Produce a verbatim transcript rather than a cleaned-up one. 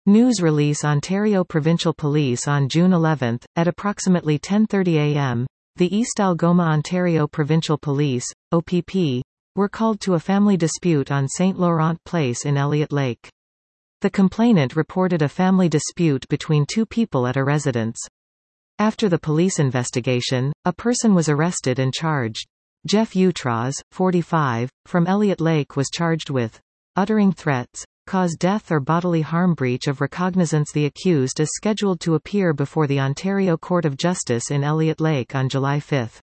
News release Ontario Provincial Police on June eleventh, at approximately ten thirty a m, the East Algoma Ontario Provincial Police, O P P, were called to a family dispute on Saint Laurent Place in Elliott Lake. The complainant reported a family dispute between two people at a residence. After the police investigation, a person was arrested and charged. Jeff Utras, forty-five, from Elliott Lake was charged with uttering threats, cause death or bodily harm. Breach of recognizance. The accused is scheduled to appear before the Ontario Court of Justice in Elliott Lake on July fifth.